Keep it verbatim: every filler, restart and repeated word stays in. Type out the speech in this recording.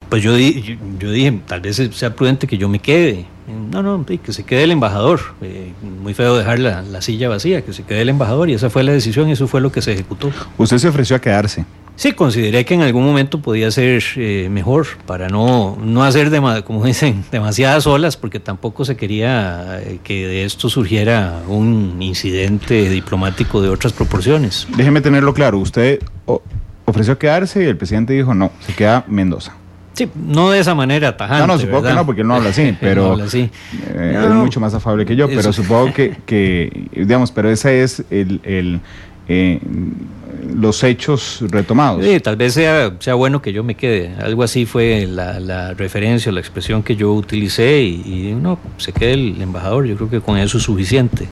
Pues yo, di, yo, yo dije, tal vez sea prudente que yo me quede. No, no, que se quede el embajador. Eh, muy feo dejar la, la silla vacía, que se quede el embajador, y esa fue la decisión y eso fue lo que se ejecutó. ¿Usted se ofreció a quedarse? Sí, consideré que en algún momento podía ser eh, mejor para no, no hacer, dema, como dicen, demasiadas olas, porque tampoco se quería eh, que de esto surgiera un incidente diplomático de otras proporciones. Déjeme tenerlo claro, usted ofreció quedarse y el presidente dijo no, se queda Mendoza. Sí, no de esa manera tajante. No, no, supongo ¿verdad? que no, porque él no habla así, pero no habla así. Eh, no, es mucho más afable que yo, eso. Pero supongo que, que, digamos, pero ese es el, el eh, los hechos retomados. Sí, tal vez sea, sea bueno que yo me quede. Algo así fue la, la referencia, la expresión que yo utilicé y, y no, se quede el embajador. Yo creo que con eso es suficiente.